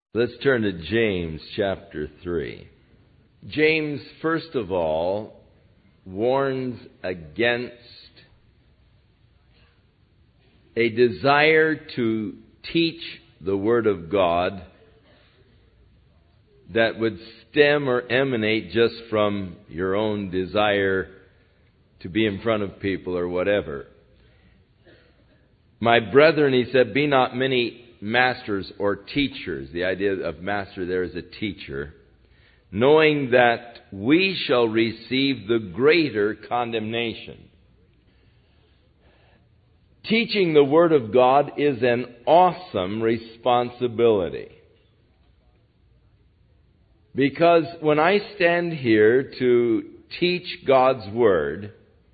Let's turn to James chapter 3. James, first of all, warns against a desire to teach the Word of God that would stem or emanate just from your own desire to be in front of people or whatever. My brethren, he said, be not many masters or teachers. The idea of master there is a teacher. Knowing that we shall receive the greater condemnation. Teaching the Word of God is an awesome responsibility. Because when I stand here to teach God's Word,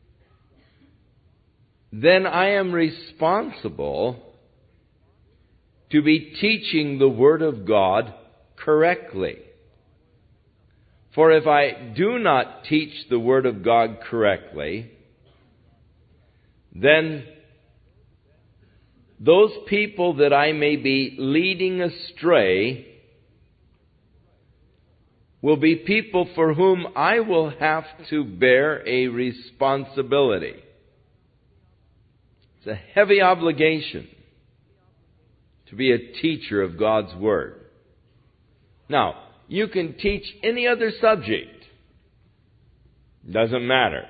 then I am responsible to be teaching the Word of God correctly. For if I do not teach the Word of God correctly, then those people that I may be leading astray will be people for whom I will have to bear a responsibility. It's a heavy obligation to be a teacher of God's Word. Now, you can teach any other subject. Doesn't matter.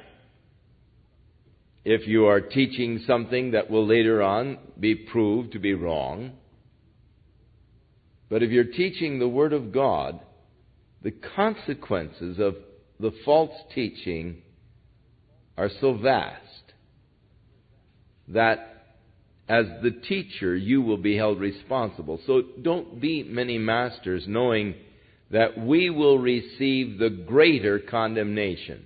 If you are teaching something that will later on be proved to be wrong. But if you're teaching the Word of God, the consequences of the false teaching are so vast that as the teacher, you will be held responsible. So don't be many masters, knowing that we will receive the greater condemnation.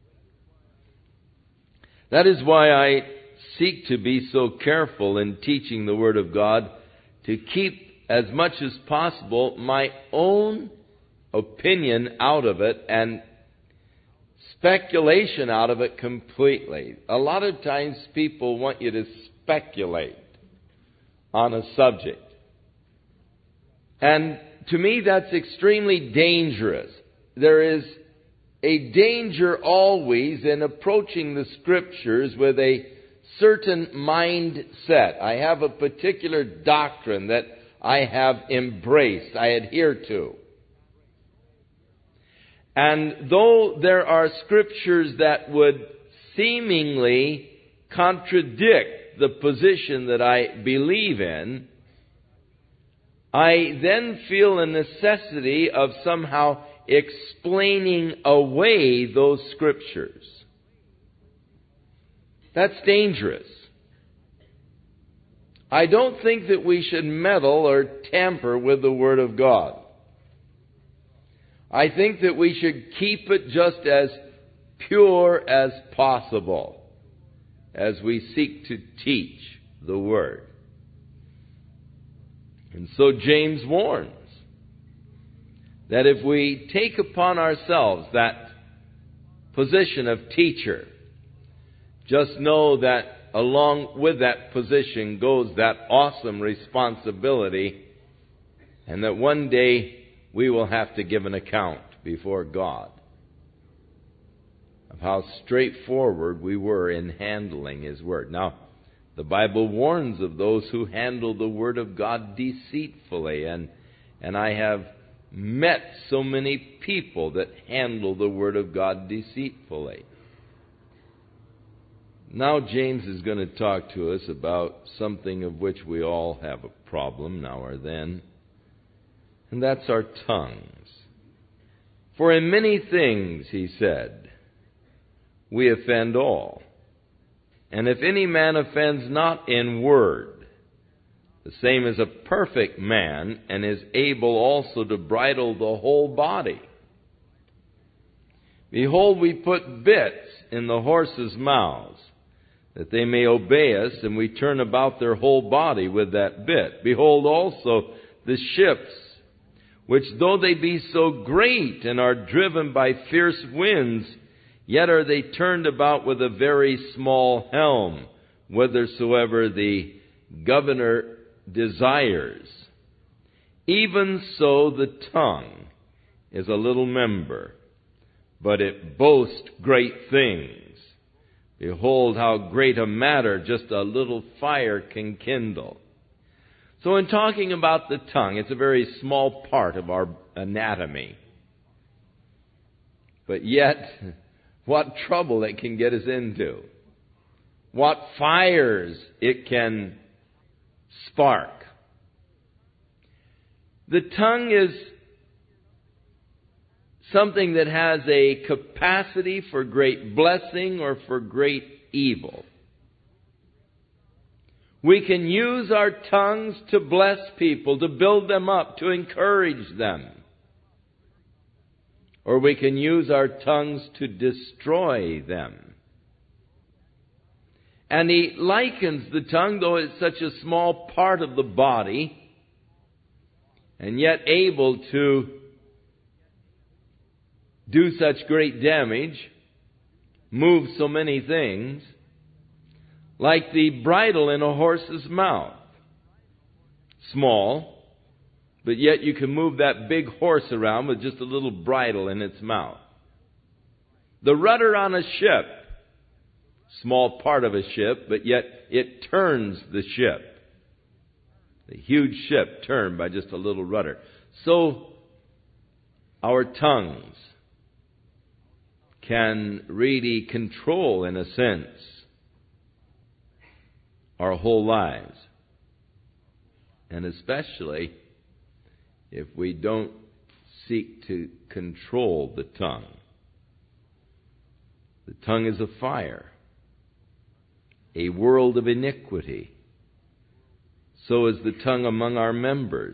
That is why I seek to be so careful in teaching the Word of God, to keep as much as possible my own opinion out of it and speculation out of it completely. A lot of times people want you to speculate on a subject. And to me that's extremely dangerous. There is a danger always in approaching the Scriptures with a certain mindset. I have a particular doctrine that I have embraced, I adhere to. And though there are Scriptures that would seemingly contradict the position that I believe in, I then feel a necessity of somehow explaining away those Scriptures. That's dangerous. I don't think that we should meddle or tamper with the Word of God. I think that we should keep it just as pure as possible as we seek to teach the Word. And so James warns that if we take upon ourselves that position of teacher, just know that along with that position goes that awesome responsibility, and that one day we will have to give an account before God of how straightforward we were in handling His Word. Now, the Bible warns of those who handle the Word of God deceitfully, and I have met so many people that handle the Word of God deceitfully. Now James is going to talk to us about something of which we all have a problem now or then, and that's our tongues. For in many things, he said, we offend all. And if any man offends not in word, the same is a perfect man, and is able also to bridle the whole body. Behold, we put bits in the horses' mouths, that they may obey us, and we turn about their whole body with that bit. Behold also the ships, which though they be so great and are driven by fierce winds, yet are they turned about with a very small helm, whithersoever the governor desires. Even so the tongue is a little member, but it boasts great things. Behold how great a matter just a little fire can kindle. So in talking about the tongue, it's a very small part of our anatomy. But yet, what trouble it can get us into. What fires it can spark. The tongue is something that has a capacity for great blessing or for great evil. We can use our tongues to bless people, to build them up, to encourage them. Or we can use our tongues to destroy them. And he likens the tongue, though it's such a small part of the body, and yet able to do such great damage, move so many things, like the bridle in a horse's mouth. Small, but yet you can move that big horse around with just a little bridle in its mouth. The rudder on a ship, small part of a ship, but yet it turns the ship. The huge ship turned by just a little rudder. So our tongues can really control, in a sense, our whole lives. And especially if we don't seek to control the tongue. The tongue is a fire, a world of iniquity. So is the tongue among our members.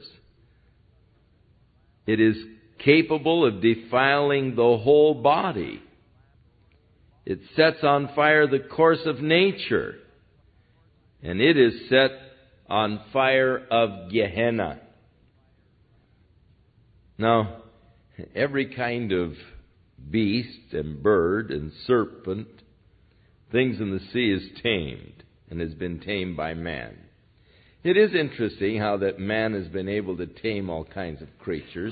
It is capable of defiling the whole body. It sets on fire the course of nature. And it is set on fire of Gehenna. Now, every kind of beast and bird and serpent, things in the sea is tamed and has been tamed by man. It is interesting how that man has been able to tame all kinds of creatures.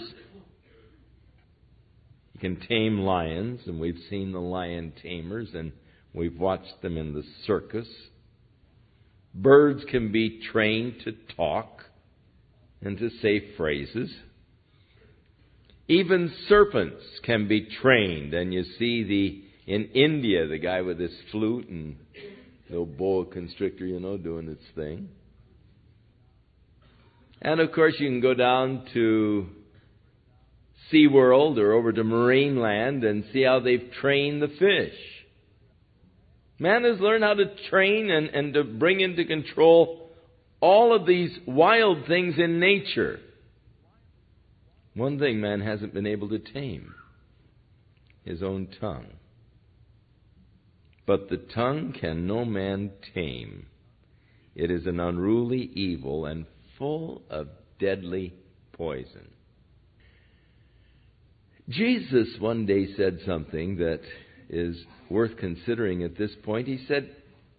He can tame lions, and we've seen the lion tamers, and we've watched them in the circus. Birds can be trained to talk and to say phrases. Even serpents can be trained, and you see in India, the guy with his flute and the boa constrictor, doing its thing. And of course you can go down to SeaWorld or over to Marineland and see how they've trained the fish. Man has learned how to train and to bring into control all of these wild things in nature. One thing man hasn't been able to tame: his own tongue. But the tongue can no man tame. It is an unruly evil and full of deadly poison. Jesus one day said something that is worth considering at this point. He said,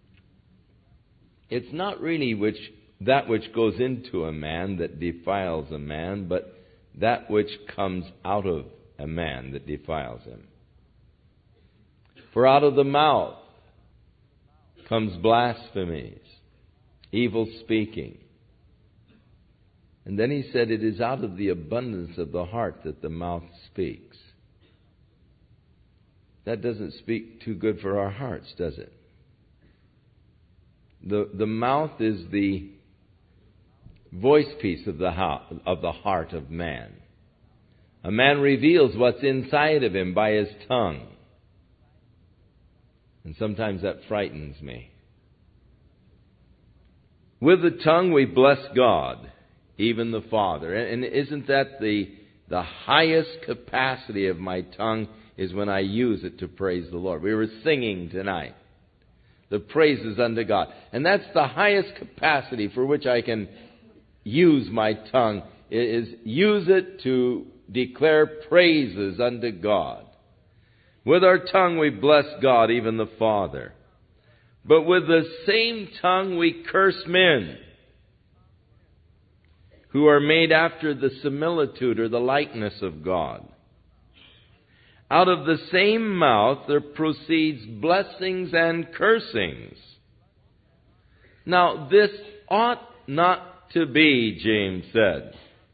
it's not really that which goes into a man that defiles a man, but that which comes out of a man that defiles him. For out of the mouth comes blasphemies, evil speaking. And then he said, it is out of the abundance of the heart that the mouth speaks. That doesn't speak too good for our hearts, does it? The mouth is the voice piece of the heart of man. A man reveals what's inside of him by his tongue. And sometimes that frightens me. With the tongue we bless God, even the Father. And isn't that the highest capacity of my tongue, is when I use it to praise the Lord. We were singing tonight the praises unto God. And that's the highest capacity for which I can use my tongue, is use it to declare praises unto God. With our tongue we bless God, even the Father. But with the same tongue we curse men who are made after the similitude or the likeness of God. Out of the same mouth there proceeds blessings and cursings. Now this ought not to be, James said.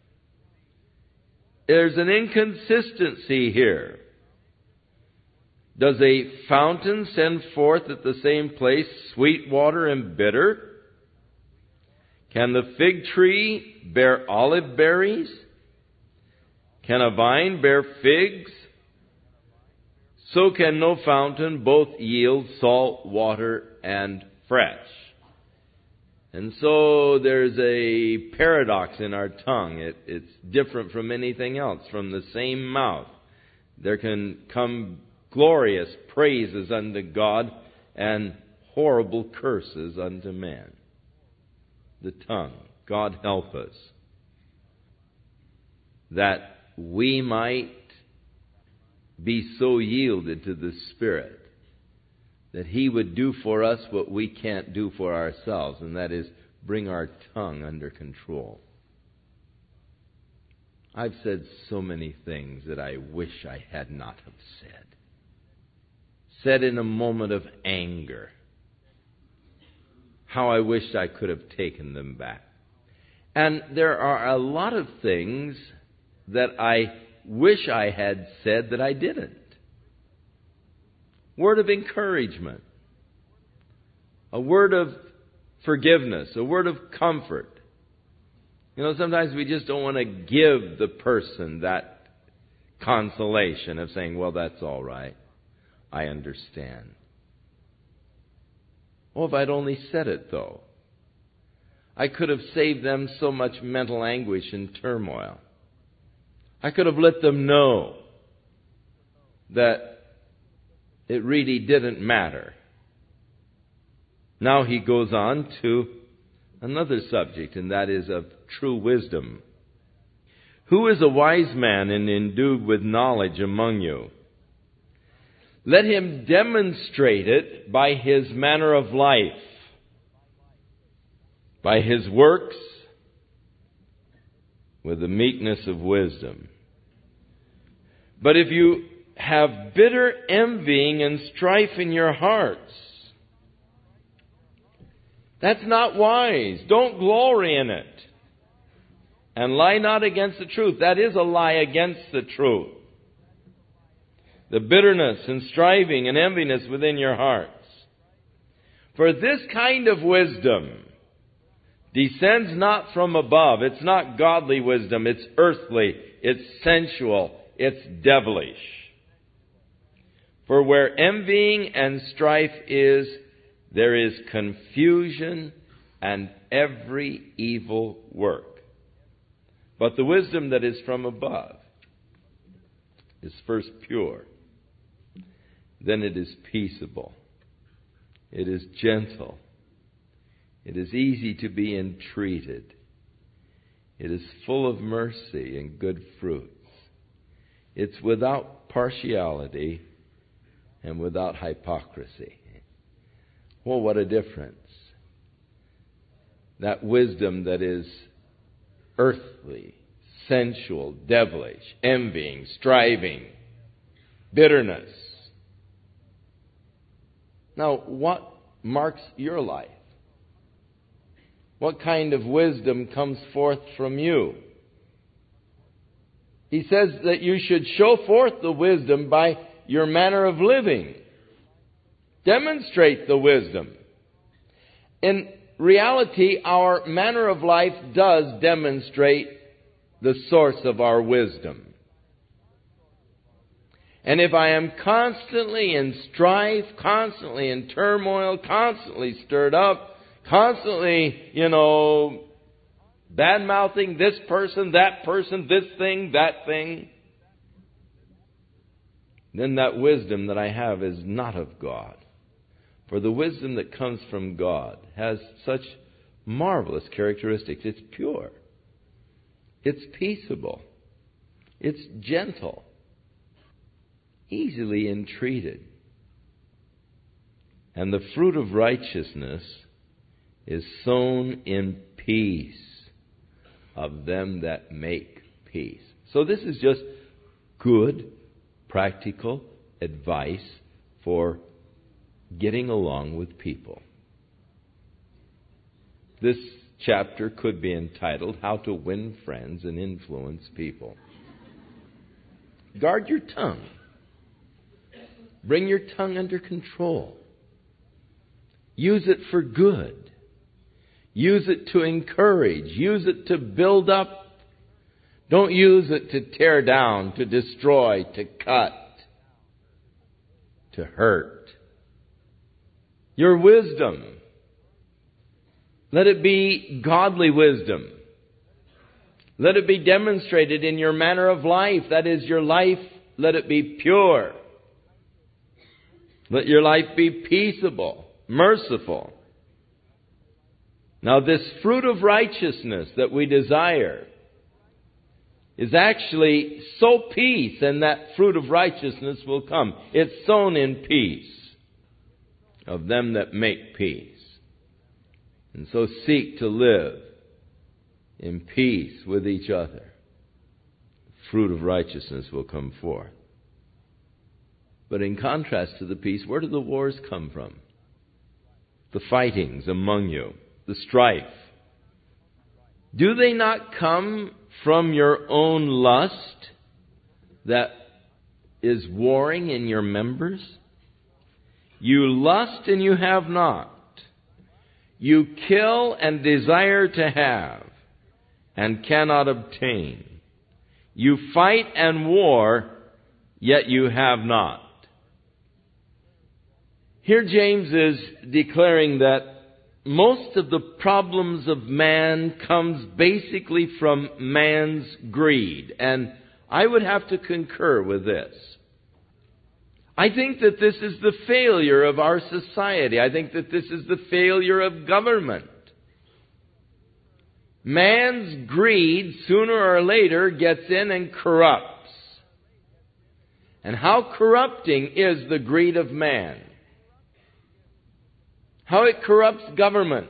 There's an inconsistency here. Does a fountain send forth at the same place sweet water and bitter? Can the fig tree bear olive berries? Can a vine bear figs? So can no fountain both yield salt water and fresh. And so there's a paradox in our tongue. It's different from anything else. From the same mouth there can come glorious praises unto God and horrible curses unto man. The tongue. God help us, that we might be so yielded to the Spirit that He would do for us what we can't do for ourselves, and that is bring our tongue under control. I've said so many things that I wish I had not have said. Said in a moment of anger. How I wished I could have taken them back. And there are a lot of things that I wish I had said that I didn't. Word of encouragement. A word of forgiveness. A word of comfort. You know, sometimes we just don't want to give the person that consolation of saying, well, that's all right. I understand. Oh, if I'd only said it, though. I could have saved them so much mental anguish and turmoil. I could have let them know that it really didn't matter. Now he goes on to another subject, and that is of true wisdom. Who is a wise man and endued with knowledge among you? Let him demonstrate it by his manner of life, by his works, with the meekness of wisdom. But if you have bitter envying and strife in your hearts, that's not wise. Don't glory in it. And lie not against the truth. That is a lie against the truth. The bitterness and striving and enviness within your hearts. For this kind of wisdom descends not from above. It's not godly wisdom. It's earthly. It's sensual. It's devilish. For where envying and strife is, there is confusion and every evil work. But the wisdom that is from above is first pure. Then it is peaceable. It is gentle. It is easy to be entreated. It is full of mercy and good fruits. It's without partiality and without hypocrisy. Well, what a difference. That wisdom that is earthly, sensual, devilish, envying, striving, bitterness. Now, what marks your life? What kind of wisdom comes forth from you? He says that you should show forth the wisdom by your manner of living. Demonstrate the wisdom. In reality, our manner of life does demonstrate the source of our wisdom. And if I am constantly in strife, constantly in turmoil, constantly stirred up, constantly, bad-mouthing this person, this thing, that thing, then that wisdom that I have is not of God. For the wisdom that comes from God has such marvelous characteristics. It's pure. It's peaceable. It's gentle. Easily entreated. And the fruit of righteousness is sown in peace of them that make peace. So this is just good, practical advice for getting along with people. This chapter could be entitled, How to Win Friends and Influence People. Guard your tongue. Bring your tongue under control. Use it for good. Use it to encourage. Use it to build up. Don't use it to tear down, to destroy, to cut, to hurt. Your wisdom, let it be godly wisdom. Let it be demonstrated in your manner of life. That is, your life, let it be pure. Let your life be peaceable, merciful. Now, this fruit of righteousness that we desire is actually sow peace, and that fruit of righteousness will come. It's sown in peace of them that make peace. And so seek to live in peace with each other. The fruit of righteousness will come forth. But in contrast to the peace, where do the wars come from? The fightings among you, the strife. Do they not come from your own lust that is warring in your members? You lust and you have not. You kill and desire to have and cannot obtain. You fight and war, yet you have not. Here James is declaring that most of the problems of man comes basically from man's greed. And I would have to concur with this. I think that this is the failure of our society. I think that this is the failure of government. Man's greed, sooner or later, gets in and corrupts. And how corrupting is the greed of man? How it corrupts governments.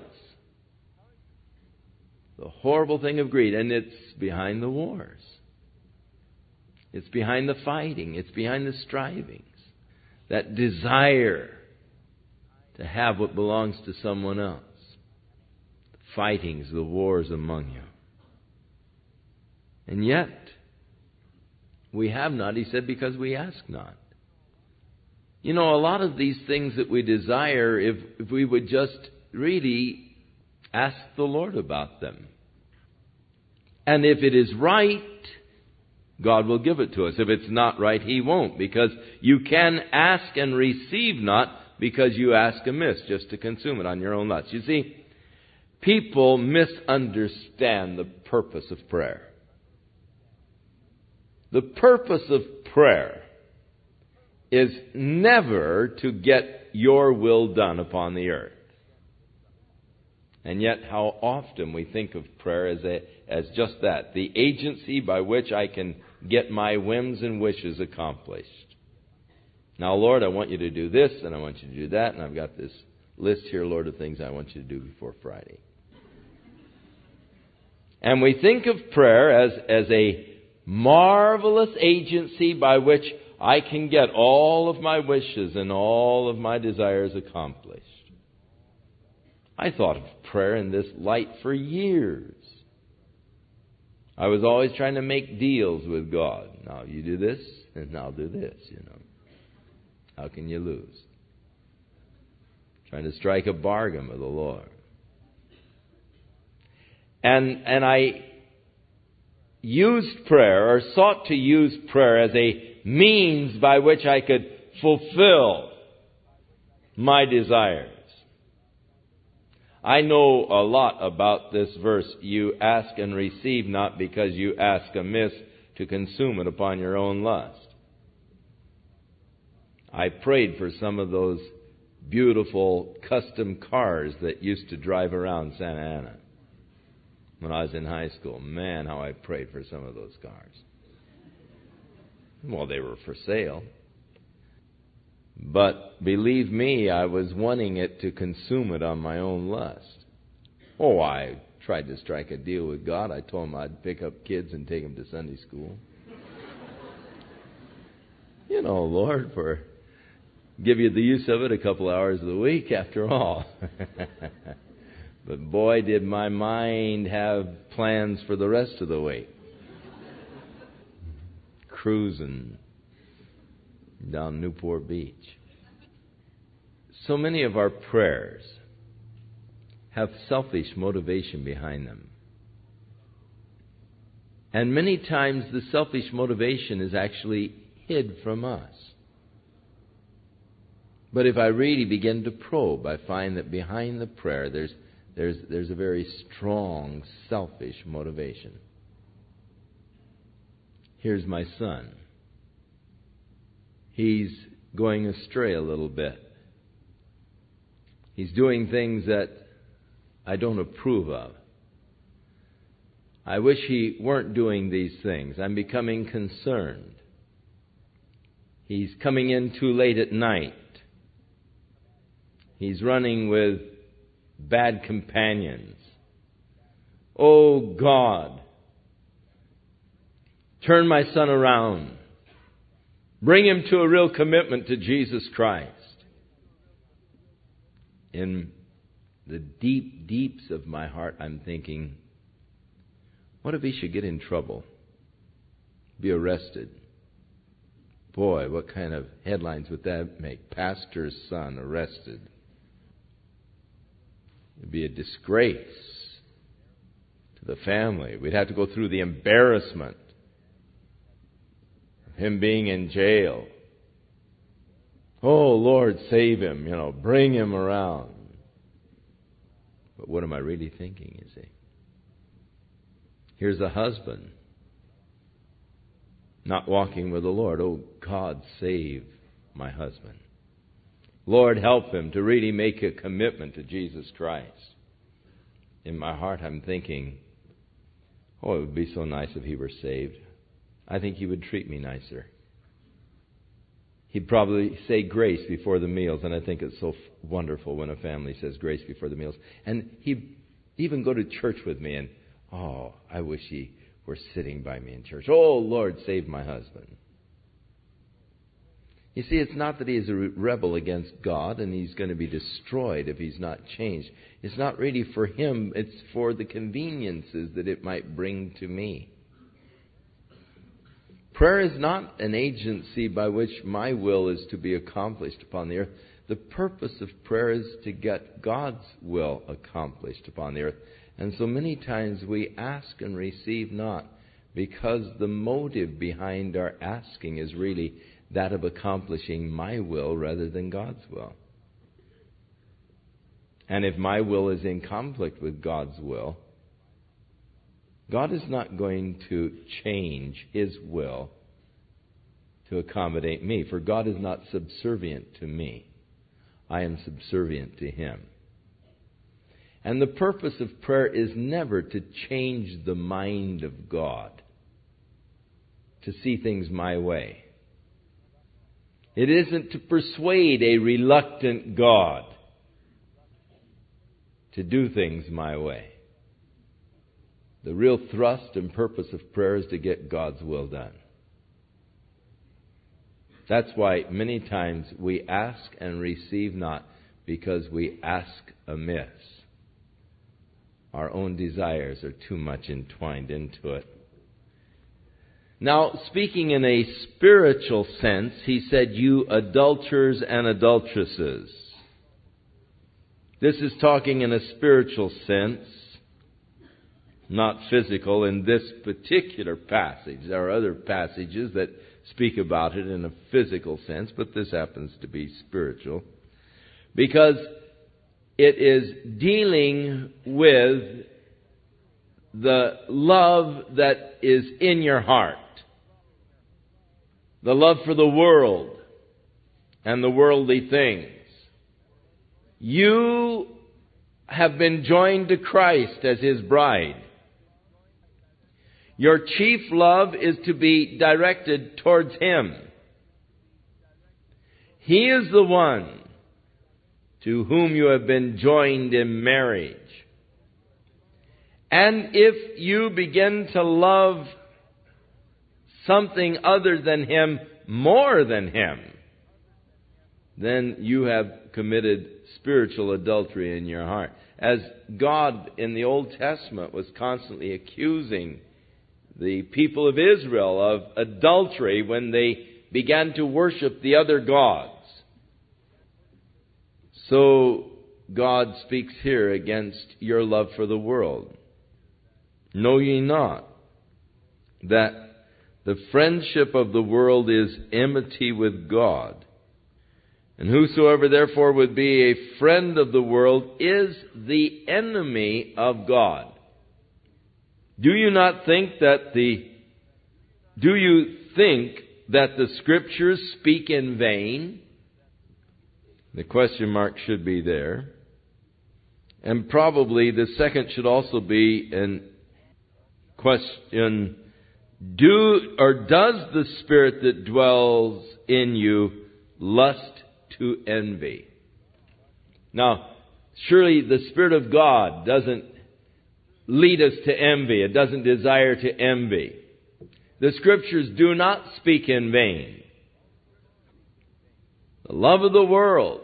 The horrible thing of greed. And it's behind the wars. It's behind the fighting. It's behind the strivings. That desire to have what belongs to someone else. The fightings, the wars among you. And yet, we have not, he said, because we ask not. You know, a lot of these things that we desire, if we would just really ask the Lord about them. And if it is right, God will give it to us. If it's not right, He won't. Because you can ask and receive not because you ask amiss, just to consume it on your own lust. You see, people misunderstand the purpose of prayer. The purpose of prayer is never to get your will done upon the earth. And yet how often we think of prayer as just that, the agency by which I can get my whims and wishes accomplished. Now, Lord, I want you to do this, and I want you to do that, and I've got this list here, Lord, of things I want you to do before Friday. And we think of prayer as a marvelous agency by which I can get all of my wishes and all of my desires accomplished. I thought of prayer in this light for years. I was always trying to make deals with God. Now you do this, and I'll do this, you know. How can you lose? Trying to strike a bargain with the Lord. And I used prayer, or sought to use prayer as a means by which I could fulfill my desires. I know a lot about this verse. You ask and receive not because you ask amiss to consume it upon your own lust. I prayed for some of those beautiful custom cars that used to drive around Santa Ana when I was in high school. Man, how I prayed for some of those cars. Well, they were for sale. But believe me, I was wanting it to consume it on my own lust. Oh, I tried to strike a deal with God. I told him I'd pick up kids and take them to Sunday school. Lord, give you the use of it a couple hours of the week after all. But boy, did my mind have plans for the rest of the week. Cruising down Newport Beach. So many of our prayers have selfish motivation behind them. And many times the selfish motivation is actually hid from us. But if I really begin to probe, I find that behind the prayer there's a very strong selfish motivation. Here's my son. He's going astray a little bit. He's doing things that I don't approve of. I wish he weren't doing these things. I'm becoming concerned. He's coming in too late at night. He's running with bad companions. Oh God, turn my son around. Bring him to a real commitment to Jesus Christ. In the deep deeps of my heart, I'm thinking, what if he should get in trouble? Be arrested? Boy, what kind of headlines would that make? Pastor's son arrested. It'd be a disgrace to the family. We'd have to go through the embarrassment of him being in jail. Oh, Lord, save him, bring him around. But what am I really thinking, you see? Here's a husband not walking with the Lord. Oh, God, save my husband. Lord, help him to really make a commitment to Jesus Christ. In my heart, I'm thinking, it would be so nice if he were saved. I think he would treat me nicer. He'd probably say grace before the meals, and I think it's so wonderful when a family says grace before the meals. And he'd even go to church with me, and I wish he were sitting by me in church. Oh, Lord, save my husband. You see, it's not that he is a rebel against God and he's going to be destroyed if he's not changed. It's not really for him. It's for the conveniences that it might bring to me. Prayer is not an agency by which my will is to be accomplished upon the earth. The purpose of prayer is to get God's will accomplished upon the earth. And so many times we ask and receive not because the motive behind our asking is really that of accomplishing my will rather than God's will. And if my will is in conflict with God's will, God is not going to change His will to accommodate me, for God is not subservient to me. I am subservient to Him. And the purpose of prayer is never to change the mind of God, to see things my way. It isn't to persuade a reluctant God to do things my way. The real thrust and purpose of prayer is to get God's will done. That's why many times we ask and receive not, because we ask amiss. Our own desires are too much entwined into it. Now, speaking in a spiritual sense, he said, you adulterers and adulteresses. This is talking in a spiritual sense, not physical in this particular passage. There are other passages that speak about it in a physical sense, but this happens to be spiritual. Because it is dealing with the love that is in your heart. The love for the world and the worldly things. You have been joined to Christ as His bride. Your chief love is to be directed towards Him. He is the one to whom you have been joined in marriage. And if you begin to love something other than Him more than Him, then you have committed spiritual adultery in your heart. As God in the Old Testament was constantly accusing the people of Israel of adultery when they began to worship the other gods, so God speaks here against your love for the world. Know ye not that the friendship of the world is enmity with God? And whosoever therefore would be a friend of the world is the enemy of God. Do you think that the Scriptures speak in vain? The question mark should be there. And probably the second should also be in question, does the Spirit that dwells in you lust to envy? Now, surely the Spirit of God doesn't lead us to envy. It doesn't desire to envy. The Scriptures do not speak in vain. The love of the world,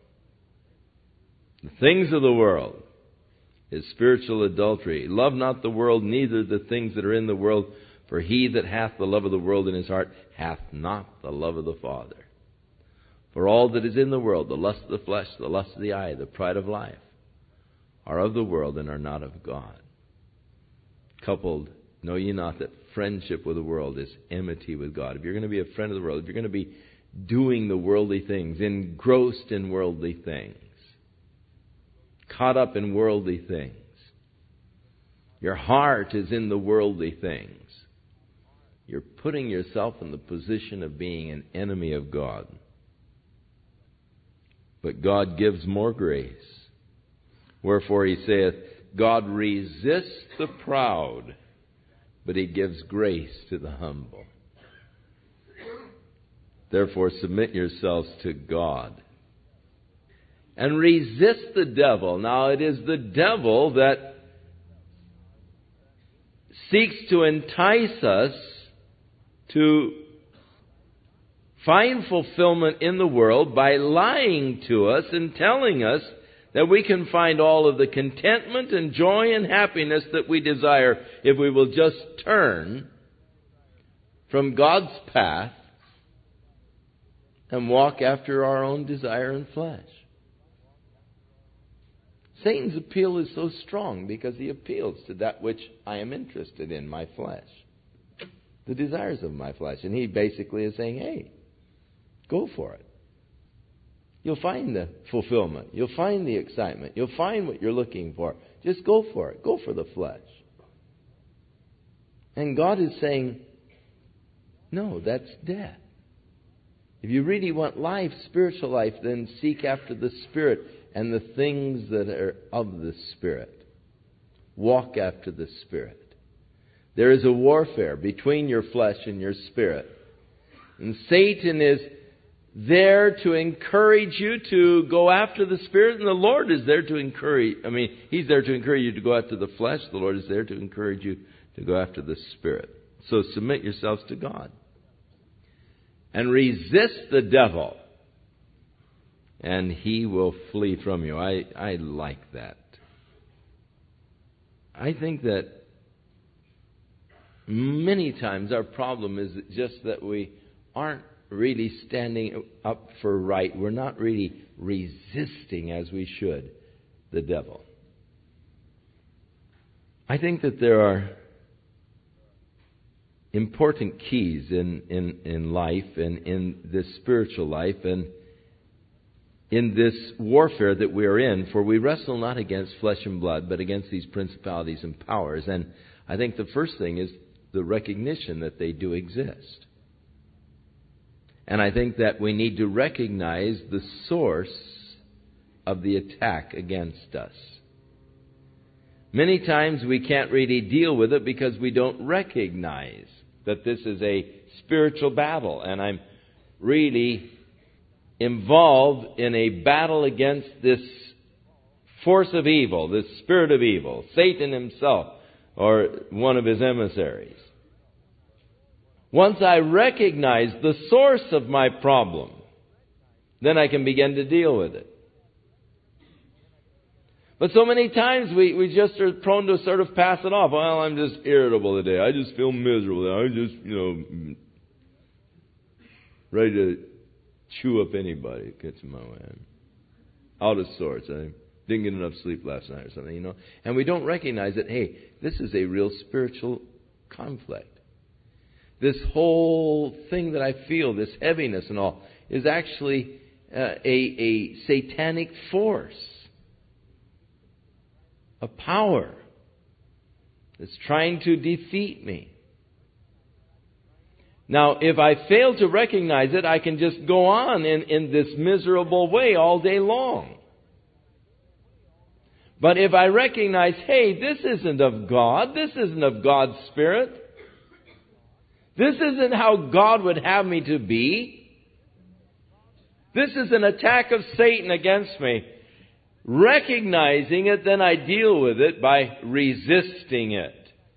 the things of the world, is spiritual adultery. Love not the world, neither the things that are in the world. For he that hath the love of the world in his heart hath not the love of the Father. For all that is in the world, the lust of the flesh, the lust of the eye, the pride of life, are of the world and are not of God. Coupled, know ye not that friendship with the world is enmity with God? If you're going to be a friend of the world, if you're going to be doing the worldly things, engrossed in worldly things, caught up in worldly things, your heart is in the worldly things, you're putting yourself in the position of being an enemy of God. But God gives more grace. Wherefore he saith, God resists the proud, but he gives grace to the humble. Therefore submit yourselves to God. And resist the devil. Now it is the devil that seeks to entice us to find fulfillment in the world by lying to us and telling us that we can find all of the contentment and joy and happiness that we desire if we will just turn from God's path and walk after our own desire and flesh. Satan's appeal is so strong because he appeals to that which I am interested in, my flesh, the desires of my flesh. And he basically is saying, hey, go for it. You'll find the fulfillment. You'll find the excitement. You'll find what you're looking for. Just go for it. Go for the flesh. And God is saying, no, that's death. If you really want life, spiritual life, then seek after the Spirit and the things that are of the Spirit. Walk after the Spirit. There is a warfare between your flesh and your spirit. And Satan is there to encourage you to go after the Spirit, and the Lord is there to encourage. He's there to encourage you to go after the flesh. The Lord is there to encourage you to go after the Spirit. So submit yourselves to God. And resist the devil, and he will flee from you. I like that. I think that many times our problem is just that we aren't really standing up for right. We're not really resisting as we should the devil. I think that there are important keys in life and in this spiritual life and in this warfare that we are in, for we wrestle not against flesh and blood, but against these principalities and powers. And I think the first thing is the recognition that they do exist. And I think that we need to recognize the source of the attack against us. Many times we can't really deal with it because we don't recognize that this is a spiritual battle, and I'm really involved in a battle against this force of evil, this spirit of evil, Satan himself, or one of his emissaries. Once I recognize the source of my problem, then I can begin to deal with it. But so many times we just are prone to sort of pass it off. Well, I'm just irritable today. I just feel miserable. I'm just, ready to chew up anybody that gets in my way. I'm out of sorts. I didn't get enough sleep last night or something, And we don't recognize that, hey, this is a real spiritual conflict. This whole thing that I feel, this heaviness and all, is actually a satanic force. A power that's trying to defeat me. Now, if I fail to recognize it, I can just go on in this miserable way all day long. But if I recognize, hey, this isn't of God, this isn't of God's Spirit, this isn't how God would have me to be, this is an attack of Satan against me. Recognizing it, then I deal with it by resisting it.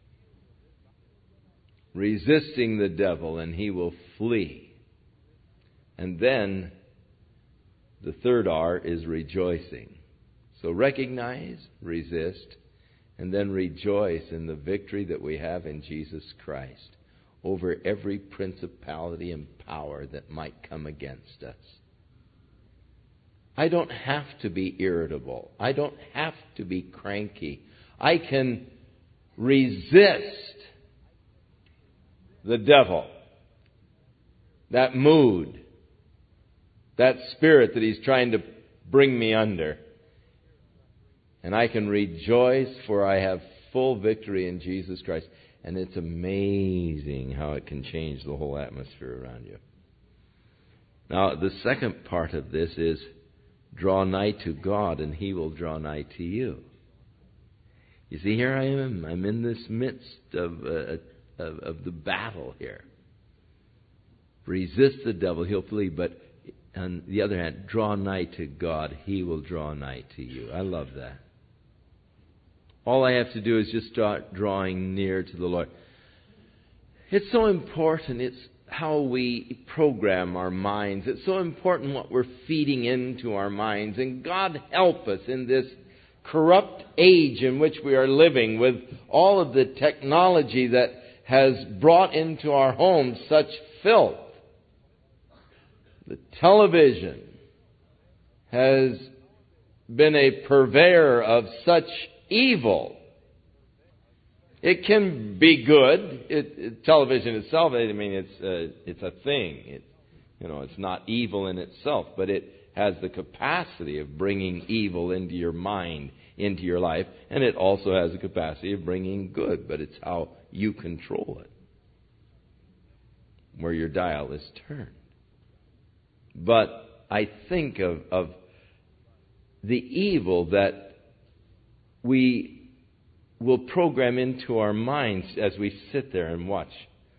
Resisting the devil, and he will flee. And then the third R is rejoicing. So recognize, resist, and then rejoice in the victory that we have in Jesus Christ over every principality and power that might come against us. I don't have to be irritable. I don't have to be cranky. I can resist the devil, that mood, that spirit that he's trying to bring me under. And I can rejoice, for I have full victory in Jesus Christ. And it's amazing how it can change the whole atmosphere around you. Now, the second part of this is draw nigh to God, and He will draw nigh to you. You see, here I am. I'm in this midst of the battle here. Resist the devil, he'll flee. But on the other hand, draw nigh to God, He will draw nigh to you. I love that. All I have to do is just start drawing near to the Lord. It's so important. It's how we program our minds. It's so important what we're feeding into our minds. And God help us in this corrupt age in which we are living, with all of the technology that has brought into our homes such filth. The television has been a purveyor of such evil. It can be good. Television itself, I mean, it's a thing. It's not evil in itself, but it has the capacity of bringing evil into your mind, into your life, and it also has the capacity of bringing good, but it's how you control it, where your dial is turned. But I think of the evil that we will program into our minds as we sit there and watch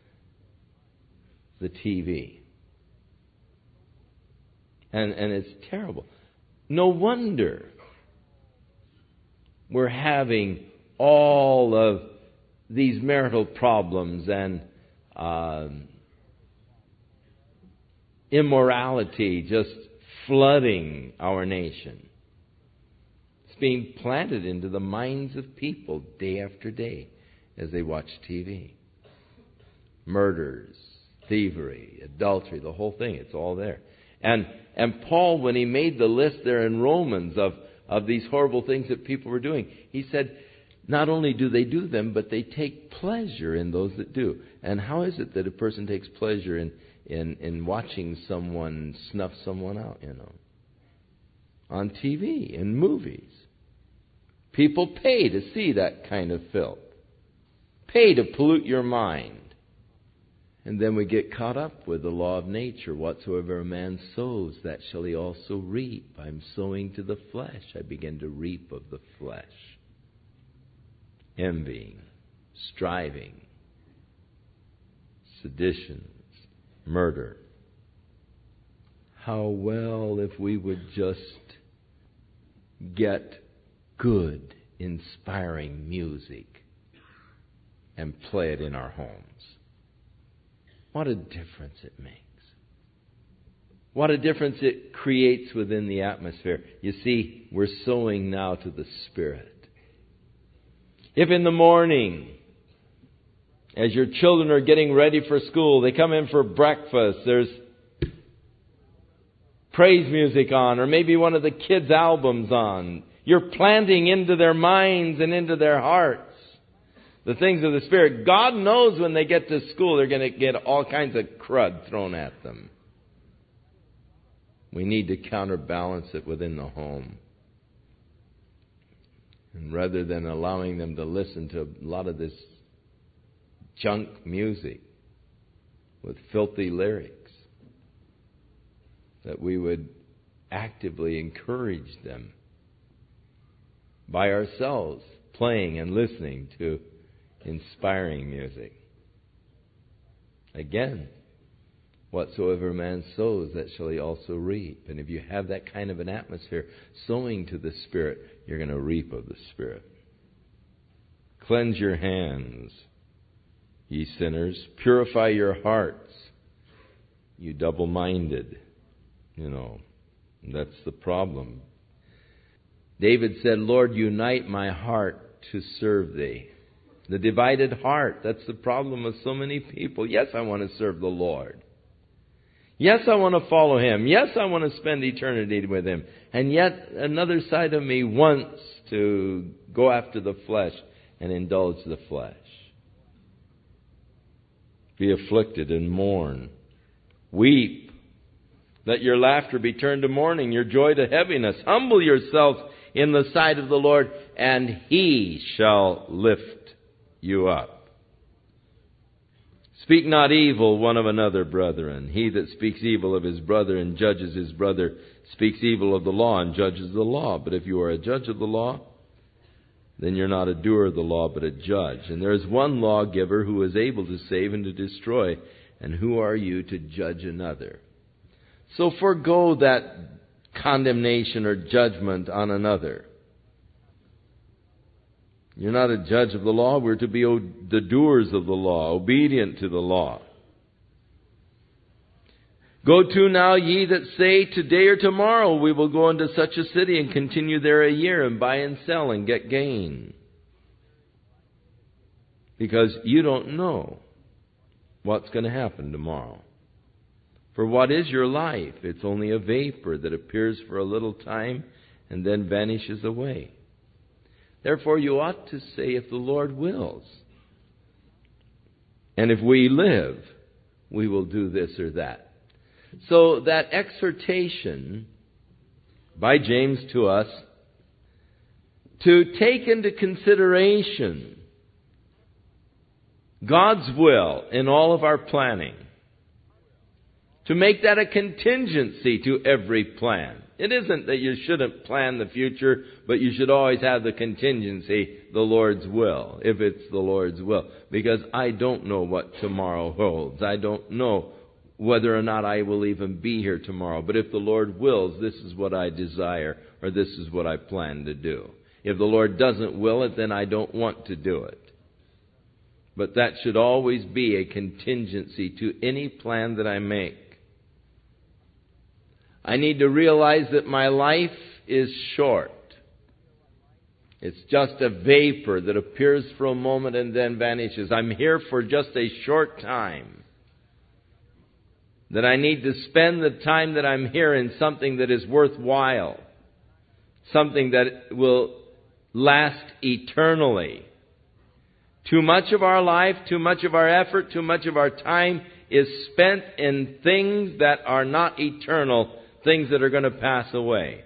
the TV. And it's terrible. No wonder we're having all of these marital problems and immorality just flooding our nation. It's being planted into the minds of people day after day as they watch TV. Murders, thievery, adultery, the whole thing, it's all there. And Paul, when he made the list there in Romans of these horrible things that people were doing, he said, not only do they do them, but they take pleasure in those that do. And how is it that a person takes pleasure in watching someone snuff someone out, on TV, in movies? People pay to see that kind of filth. Pay to pollute your mind. And then we get caught up with the law of nature. Whatsoever a man sows, that shall he also reap. I'm sowing to the flesh. I begin to reap of the flesh. Envying, striving, seditions, murder. How well if we would just get good, inspiring music and play it in our homes. What a difference it makes. What a difference it creates within the atmosphere. You see, we're sowing now to the Spirit. If in the morning, as your children are getting ready for school, they come in for breakfast, there's praise music on, or maybe one of the kids' albums on, you're planting into their minds and into their hearts the things of the Spirit. God knows when they get to school, they're going to get all kinds of crud thrown at them. We need to counterbalance it within the home. And rather than allowing them to listen to a lot of this junk music with filthy lyrics, that we would actively encourage them by ourselves playing and listening to inspiring music. Again, whatsoever man sows, that shall he also reap. And if you have that kind of an atmosphere, sowing to the Spirit, you're going to reap of the Spirit. Cleanse your hands, ye sinners. Purify your hearts, you double-minded. That's the problem. David said, Lord, unite my heart to serve thee. The divided heart, that's the problem with so many people. Yes, I want to serve the Lord. Yes, I want to follow Him. Yes, I want to spend eternity with Him. And yet another side of me wants to go after the flesh and indulge the flesh. Be afflicted and mourn. Weep. Let your laughter be turned to mourning, your joy to heaviness. Humble yourselves in the sight of the Lord, and He shall lift you up. Speak not evil one of another, brethren. He that speaks evil of his brother and judges his brother speaks evil of the law and judges the law. But if you are a judge of the law, then you're not a doer of the law, but a judge. And there is one lawgiver who is able to save and to destroy. And who are you to judge another? So forego that condemnation or judgment on another. You're not a judge of the law. We're to be the doers of the law, obedient to the law. Go to now, ye that say, today or tomorrow we will go into such a city and continue there a year and buy and sell and get gain. Because you don't know what's going to happen tomorrow. For what is your life? It's only a vapor that appears for a little time and then vanishes away. Therefore, you ought to say, if the Lord wills. And if we live, we will do this or that. So that exhortation by James to us to take into consideration God's will in all of our planning, to make that a contingency to every plan. It isn't that you shouldn't plan the future, but you should always have the contingency, the Lord's will, if it's the Lord's will. Because I don't know what tomorrow holds. I don't know whether or not I will even be here tomorrow. But if the Lord wills, this is what I desire, or this is what I plan to do. If the Lord doesn't will it, then I don't want to do it. But that should always be a contingency to any plan that I make. I need to realize that my life is short. It's just a vapor that appears for a moment and then vanishes. I'm here for just a short time. That I need to spend the time that I'm here in something that is worthwhile. Something that will last eternally. Too much of our life, too much of our effort, too much of our time is spent in things that are not eternal. Things that are going to pass away.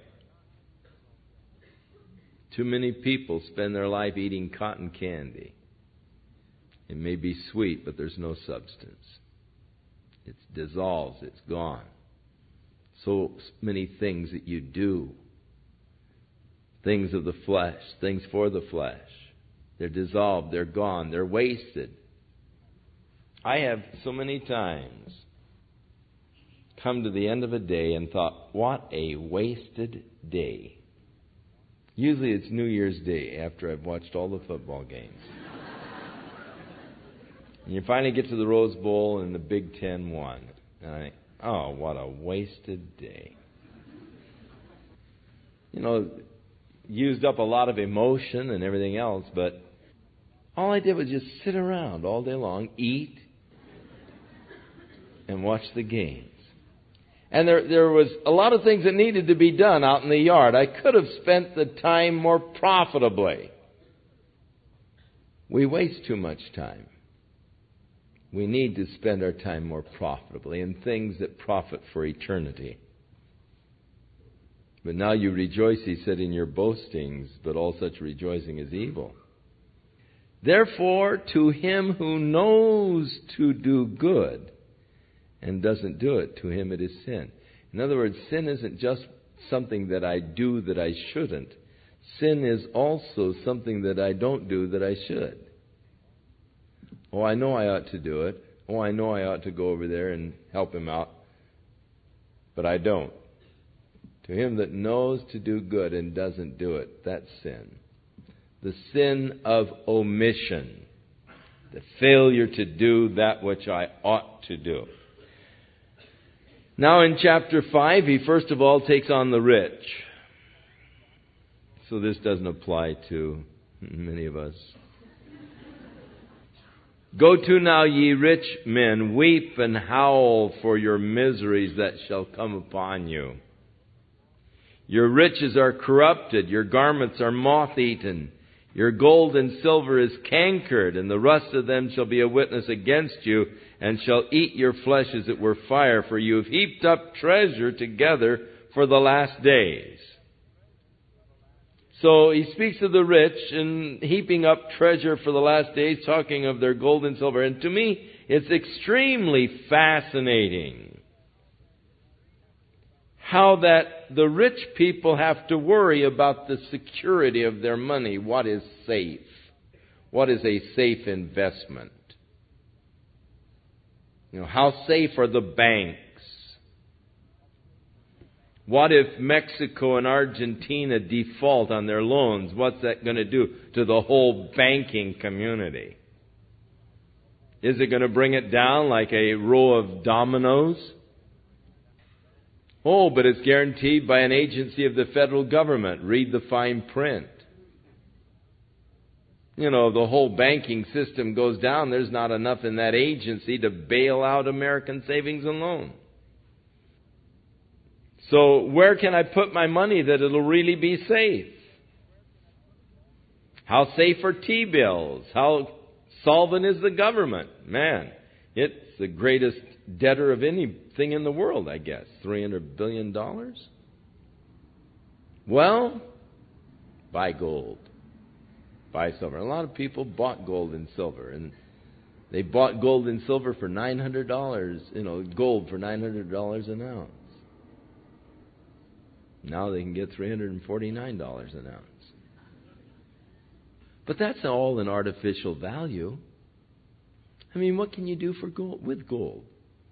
Too many people spend their life eating cotton candy. It may be sweet, but there's no substance. It dissolves, it's gone. So many things that you do. Things of the flesh, things for the flesh. They're dissolved, they're gone, they're wasted. I have so many times come to the end of a day and thought, what a wasted day. Usually it's New Year's Day after I've watched all the football games. And you finally get to the Rose Bowl and the Big Ten won. And I think, oh, what a wasted day. Used up a lot of emotion and everything else, but all I did was just sit around all day long, eat, and watch the games. And there was a lot of things that needed to be done out in the yard. I could have spent the time more profitably. We waste too much time. We need to spend our time more profitably in things that profit for eternity. But now you rejoice, he said, in your boastings, but all such rejoicing is evil. Therefore, to him who knows to do good and doesn't do it, to him it is sin. In other words, sin isn't just something that I do that I shouldn't. Sin is also something that I don't do that I should. Oh, I know I ought to do it. Oh, I know I ought to go over there and help him out. But I don't. To him that knows to do good and doesn't do it, that's sin. The sin of omission. The failure to do that which I ought to do. Now in chapter 5, he first of all takes on the rich. So this doesn't apply to many of us. Go to now, ye rich men, weep and howl for your miseries that shall come upon you. Your riches are corrupted, your garments are moth-eaten, your gold and silver is cankered, and the rust of them shall be a witness against you, and shall eat your flesh as it were fire, for you have heaped up treasure together for the last days. So he speaks of the rich and heaping up treasure for the last days, talking of their gold and silver. And to me, it's extremely fascinating how that the rich people have to worry about the security of their money. What is safe? What is a safe investment? How safe are the banks? What if Mexico and Argentina default on their loans? What's that going to do to the whole banking community? Is it going to bring it down like a row of dominoes? Oh, but it's guaranteed by an agency of the federal government. Read the fine print. The whole banking system goes down. There's not enough in that agency to bail out American savings and loans. So where can I put my money that it'll really be safe? How safe are T-bills? How solvent is the government? Man, it's the greatest debtor of anything in the world, I guess. $300 billion? Well, buy gold. Buy silver. A lot of people bought gold and silver, and they bought gold and silver for $900, gold for $900 an ounce. Now they can get $349 an ounce. But that's all an artificial value. I mean, what can you do for gold with gold?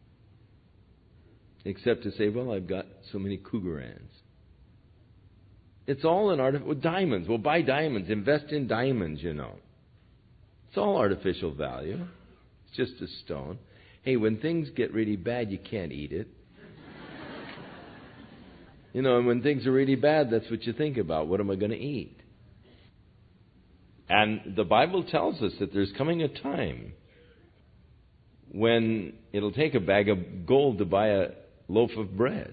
Except to say, well, I've got so many Cougarans. It's all an artificial. Diamonds. Well, buy diamonds. Invest in diamonds, It's all artificial value. It's just a stone. Hey, when things get really bad, you can't eat it. And when things are really bad, that's what you think about. What am I going to eat? And the Bible tells us that there's coming a time when it'll take a bag of gold to buy a loaf of bread.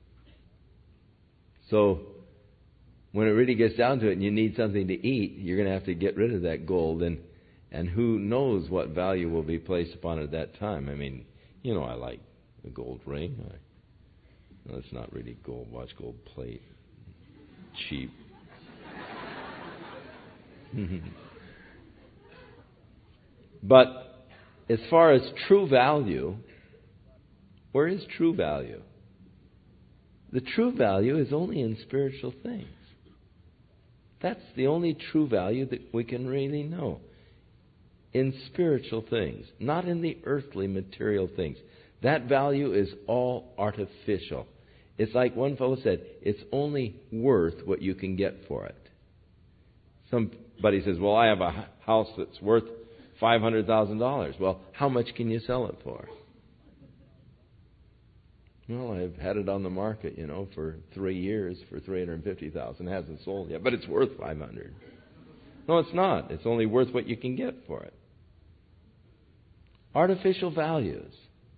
So when it really gets down to it and you need something to eat, you're going to have to get rid of that gold. And who knows what value will be placed upon it at that time. I mean, I like a gold ring. No, it's not really gold. Watch gold plate. Cheap. But as far as true value, where is true value? The true value is only in spiritual things. That's the only true value that we can really know. In spiritual things, not in the earthly material things. That value is all artificial. It's like one fellow said, it's only worth what you can get for it. Somebody says, well, I have a house that's worth $500,000. Well, how much can you sell it for? Well, I've had it on the market, for 3 years for $350,000. It hasn't sold yet, but it's worth $500,000. No, it's not. It's only worth what you can get for it. Artificial values.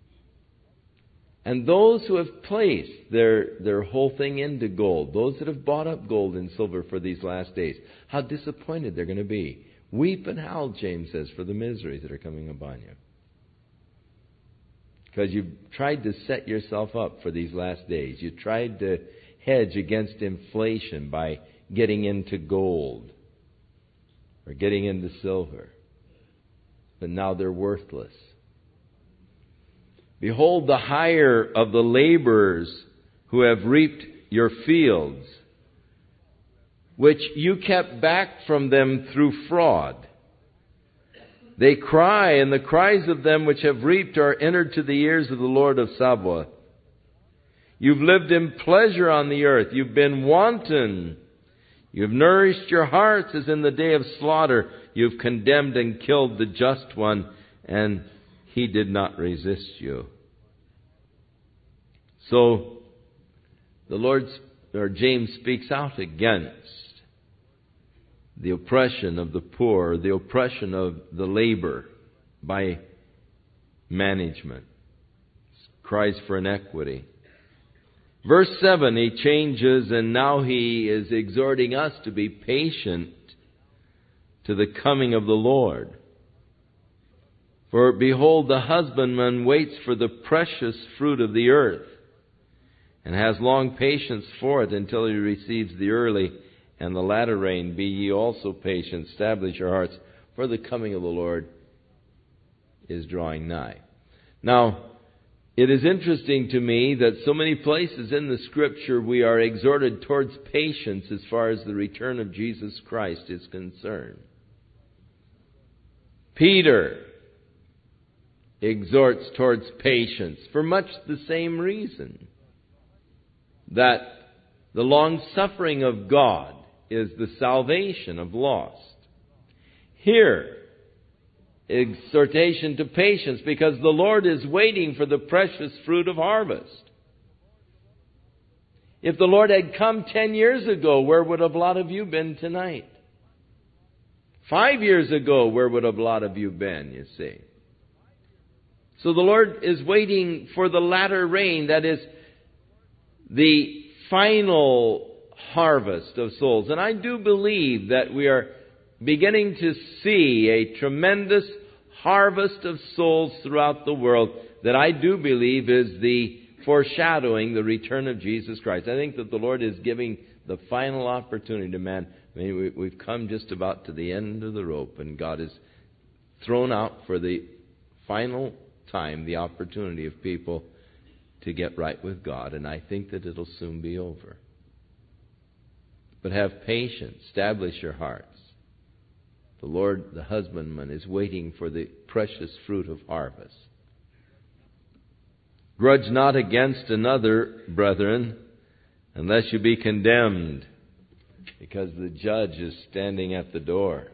And those who have placed their whole thing into gold, those that have bought up gold and silver for these last days, how disappointed they're going to be. Weep and howl, James says, for the miseries that are coming upon you. Because you've tried to set yourself up for these last days. You tried to hedge against inflation by getting into gold or getting into silver. But now they're worthless. Behold the hire of the laborers who have reaped your fields, which you kept back from them through fraud. They cry, and the cries of them which have reaped are entered to the ears of the Lord of Sabaoth. You've lived in pleasure on the earth. You've been wanton. You've nourished your hearts as in the day of slaughter. You've condemned and killed the just one, and he did not resist you. So the James speaks out against the oppression of the poor, the oppression of the labor by management. Cries for inequity. Verse 7, he changes, and now he is exhorting us to be patient to the coming of the Lord. For behold, the husbandman waits for the precious fruit of the earth, and has long patience for it until he receives the early and the latter rain. Be ye also patient, establish your hearts, for the coming of the Lord is drawing nigh. Now, it is interesting to me that so many places in the Scripture we are exhorted towards patience as far as the return of Jesus Christ is concerned. Peter exhorts towards patience for much the same reason, that the long-suffering of God is the salvation of lost. Here, exhortation to patience, because the Lord is waiting for the precious fruit of harvest. If the Lord had come 10 years ago, where would a lot of you been tonight? 5 years ago, where would a lot of you been, you see? So the Lord is waiting for the latter rain, that is the final harvest of souls. And I do believe that we are beginning to see a tremendous harvest of souls throughout the world that I do believe is the foreshadowing the return of Jesus Christ. I think that the Lord is giving the final opportunity to man. I mean, we've come just about to the end of the rope, and God has thrown out for the final time the opportunity of people to get right with God, and I think that it'll soon be over. But have patience, establish your hearts. The Lord, the husbandman, is waiting for the precious fruit of harvest. Grudge not against another, brethren, unless you be condemned, because the judge is standing at the door.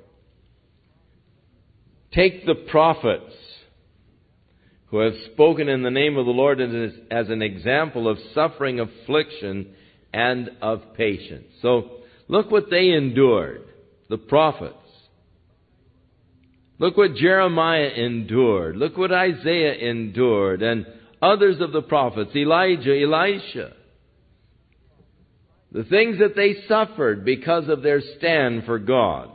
Take the prophets who have spoken in the name of the Lord as an example of suffering, affliction, and of patience. So, look what they endured, the prophets. Look what Jeremiah endured. Look what Isaiah endured, and others of the prophets, Elijah, Elisha. The things that they suffered because of their stand for God.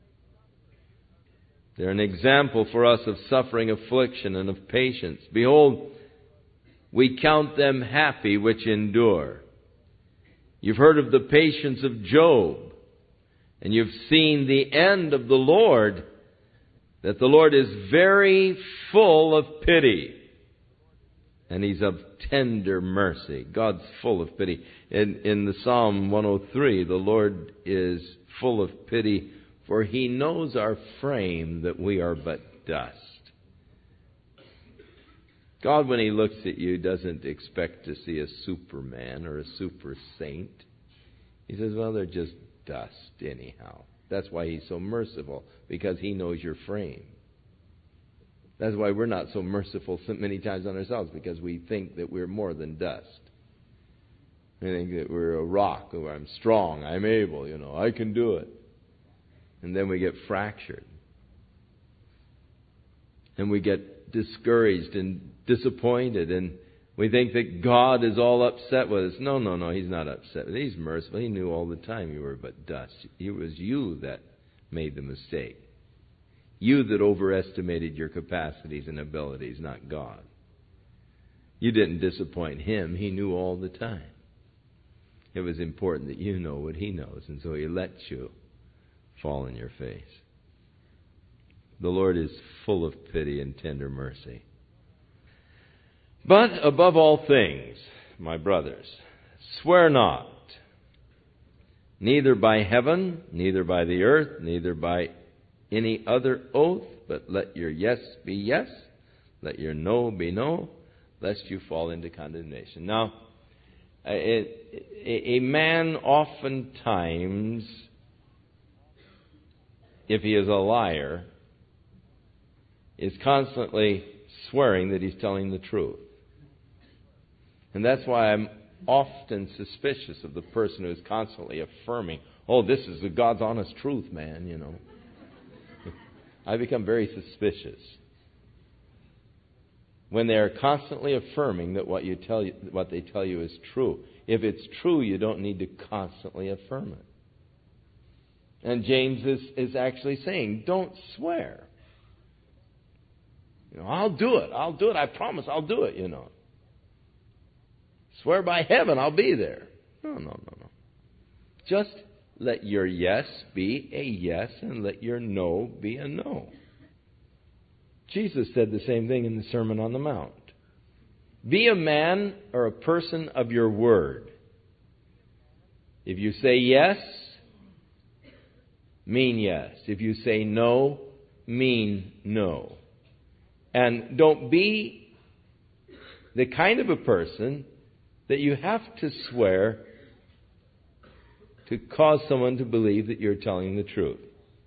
They're an example for us of suffering, affliction, and of patience. Behold, we count them happy which endure. You've heard of the patience of Job, and you've seen the end of the Lord, that the Lord is very full of pity, and He's of tender mercy. God's full of pity. In the Psalm 103, the Lord is full of pity, for He knows our frame, that we are but dust. God, when He looks at you, doesn't expect to see a superman or a super saint. He says, well, they're just dust anyhow. That's why He's so merciful, because He knows your frame. That's why we're not so merciful so many times on ourselves, because we think that we're more than dust. We think that we're a rock, or I'm strong, I'm able, I can do it. And then we get fractured. And we get discouraged and disappointed, and we think that God is all upset with us. No, He's not upset. He's merciful. He knew all the time you were but dust. It was you that made the mistake. You that overestimated your capacities and abilities, not God. You didn't disappoint Him. He knew all the time. It was important that you know what He knows, and so He lets you fall in your face. The Lord is full of pity and tender mercy. But above all things, my brothers, swear not, neither by heaven, neither by the earth, neither by any other oath, but let your yes be yes, let your no be no, lest you fall into condemnation. Now, a man oftentimes, if he is a liar, is constantly swearing that he's telling the truth. And that's why I'm often suspicious of the person who is constantly affirming, this is the God's honest truth, man, I become very suspicious when they are constantly affirming that what they tell you is true. If it's true, you don't need to constantly affirm it. And James is actually saying, don't swear. I'll do it. I promise I'll do it, Swear by heaven I'll be there. No. Just let your yes be a yes and let your no be a no. Jesus said the same thing in the Sermon on the Mount. Be a man or a person of your word. If you say yes, mean yes. If you say no, mean no. And don't be the kind of a person that you have to swear to cause someone to believe that you're telling the truth.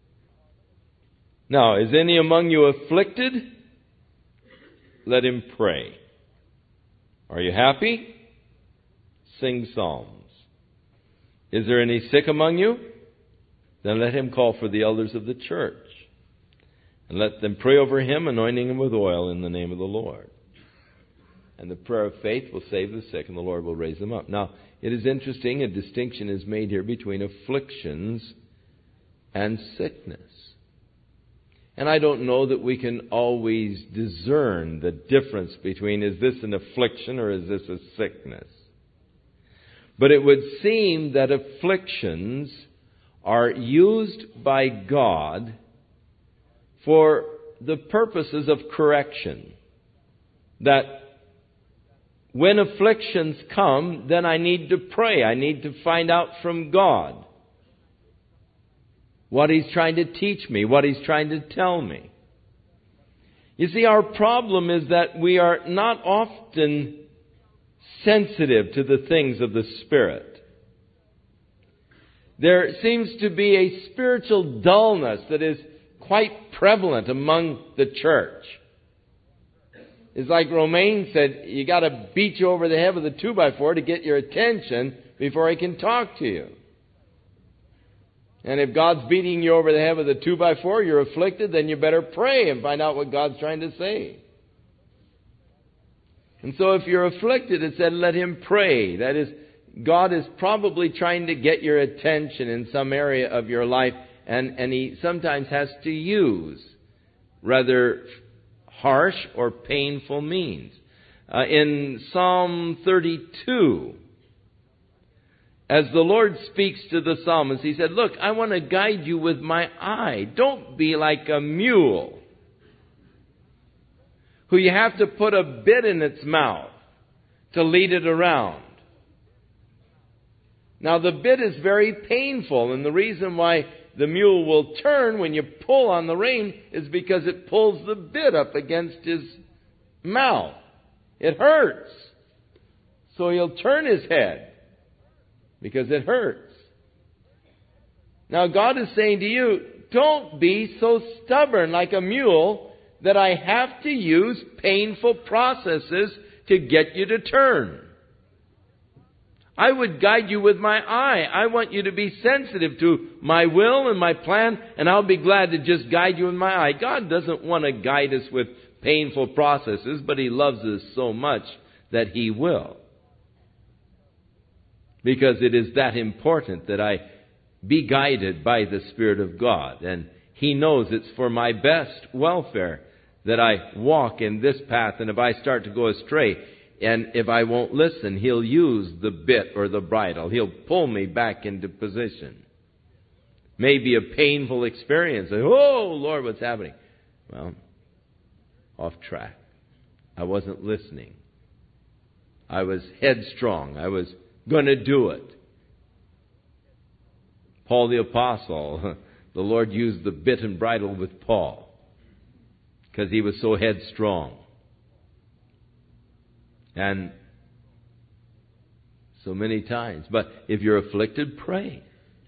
Now, is any among you afflicted? Let him pray. Are you happy? Sing psalms. Is there any sick among you? Then let him call for the elders of the church, and let them pray over him, anointing him with oil in the name of the Lord. And the prayer of faith will save the sick, and the Lord will raise them up. Now, it is interesting, a distinction is made here between afflictions and sickness. And I don't know that we can always discern the difference between, is this an affliction or is this a sickness? But it would seem that afflictions are used by God for the purposes of correction. That when afflictions come, then I need to pray. I need to find out from God what He's trying to teach me, what He's trying to tell me. You see, our problem is that we are not often sensitive to the things of the Spirit. There seems to be a spiritual dullness that is quite prevalent among the church. It's like Romaine said, you got to beat you over the head with a 2x4 to get your attention before He can talk to you. And if God's beating you over the head with a 2x4, you're afflicted, then you better pray and find out what God's trying to say. And so if you're afflicted, it said, let him pray. That is, God is probably trying to get your attention in some area of your life, and He sometimes has to use rather harsh or painful means. In Psalm 32, as the Lord speaks to the psalmist, He said, look, I want to guide you with my eye. Don't be like a mule who you have to put a bit in its mouth to lead it around. Now, the bit is very painful, and the reason why the mule will turn when you pull on the rein is because it pulls the bit up against his mouth. It hurts. So he'll turn his head because it hurts. Now, God is saying to you, don't be so stubborn like a mule that I have to use painful processes to get you to turn. I would guide you with my eye. I want you to be sensitive to my will and my plan, and I'll be glad to just guide you with my eye. God doesn't want to guide us with painful processes, but He loves us so much that He will. Because it is that important that I be guided by the Spirit of God. And He knows it's for my best welfare that I walk in this path. And if I start to go astray, and if I won't listen, He'll use the bit or the bridle. He'll pull me back into position. Maybe a painful experience. Oh, Lord, what's happening? Well, off track. I wasn't listening. I was headstrong. I was going to do it. Paul the Apostle, the Lord used the bit and bridle with Paul because he was so headstrong. And so many times. But if you're afflicted, pray.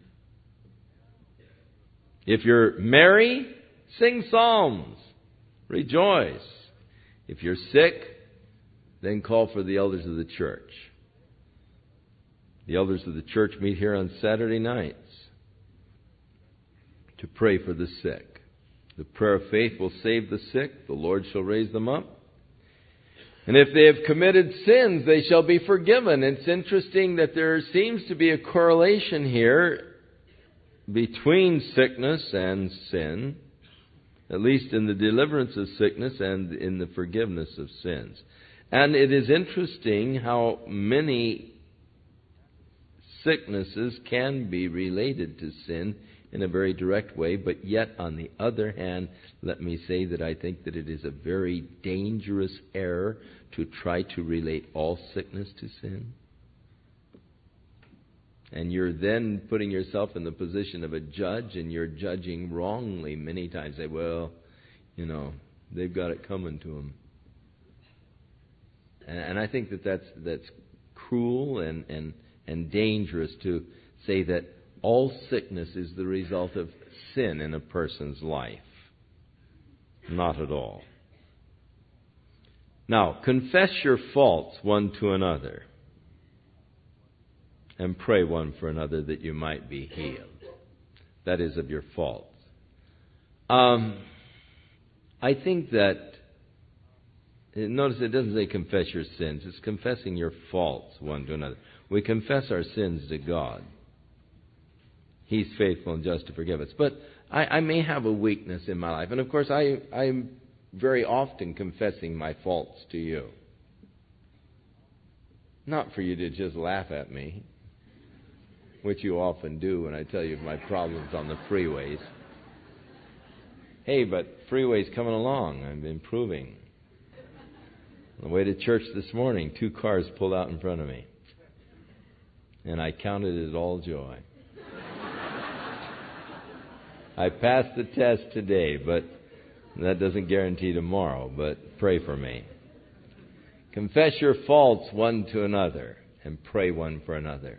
If you're merry, sing psalms. Rejoice. If you're sick, then call for the elders of the church. The elders of the church meet here on Saturday nights to pray for the sick. The prayer of faith will save the sick. The Lord shall raise them up. And if they have committed sins, they shall be forgiven. It's interesting that there seems to be a correlation here between sickness and sin, at least in the deliverance of sickness and in the forgiveness of sins. And it is interesting how many sicknesses can be related to sin in a very direct way, but yet, on the other hand, let me say that I think that it is a very dangerous error to try to relate all sickness to sin. And you're then putting yourself in the position of a judge, and you're judging wrongly many times. Say, well, they've got it coming to them. And I think that that's cruel and dangerous to say that all sickness is the result of sin in a person's life. Not at all. Now, confess your faults one to another and pray one for another that you might be healed. That is, of your faults. I think that, notice it doesn't say confess your sins. It's confessing your faults one to another. We confess our sins to God. He's faithful and just to forgive us. But I may have a weakness in my life. And of course, I'm very often confessing my faults to you. Not for you to just laugh at me, which you often do when I tell you my problems on the freeways. Hey, but freeway's coming along. I'm improving. On the way to church this morning, 2 cars pulled out in front of me. And I counted it all joy. I passed the test today, but that doesn't guarantee tomorrow, but pray for me. Confess your faults one to another and pray one for another.